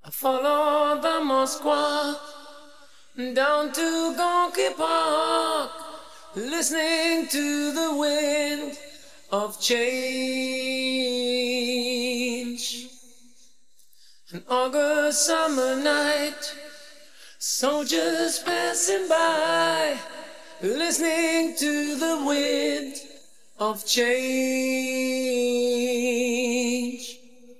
I follow the Moskva down to Gonky Park, listening to the wind of change. An August summer night, soldiers passing by, listening to the wind of change.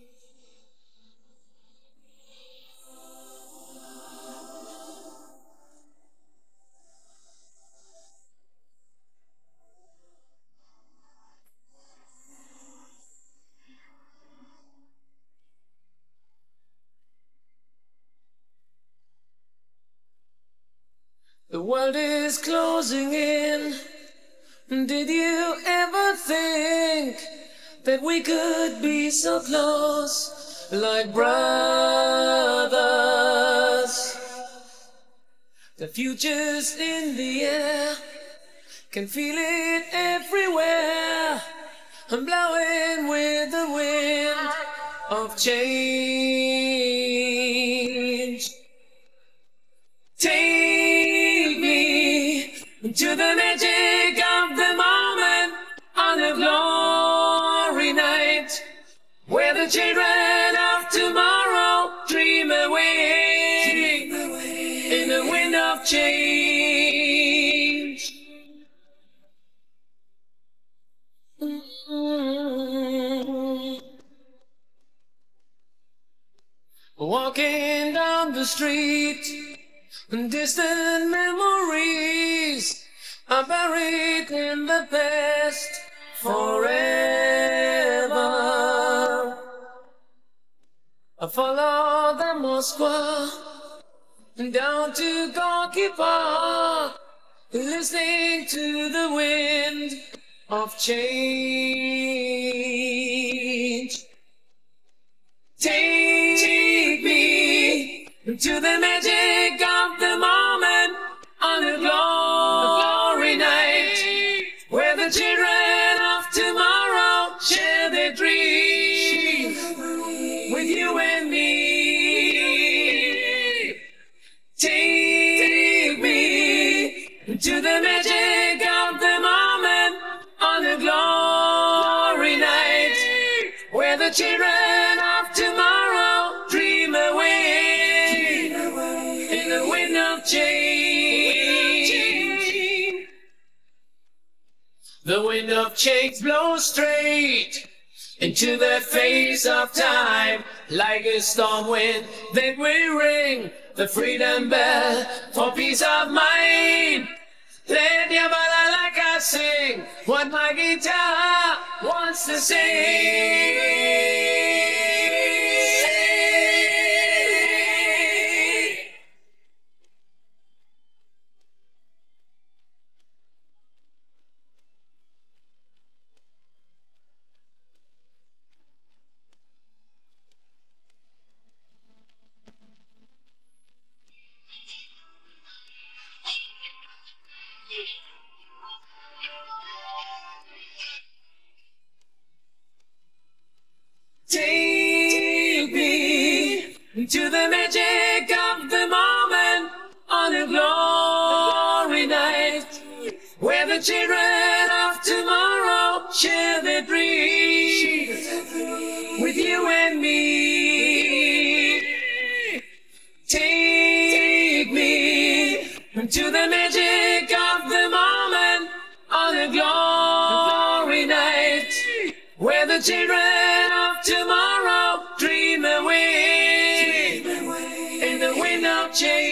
The world is closing in. Did you ever think that we could be so close, like brothers? The future's in the air, can feel it everywhere. I'm blowing with the wind of change. Take me to the magic of the moment on a glory night, where the children of tomorrow dream away in the wind of change. Walking down the street, distant memories are buried in the past forever. I follow the Moskva down to Gorky Park, listening to the wind of change. Take me to the magic of the moment on a glory night, where the children of tomorrow share their dreams with you and me. Take me to the magic of the moment on a glory night, where the children of tomorrow dream away in the wind of change. The wind of change blows straight into the face of time, like a storm wind that will ring the freedom bell for peace of mind. Let your balalaika sing what my guitar wants to sing. Take me to the magic of the moment on a glory night, where the children of tomorrow share their dreams with you and me. Take me to the magic of the moment on a glory night, where the children of tomorrow dream away in the wind of change.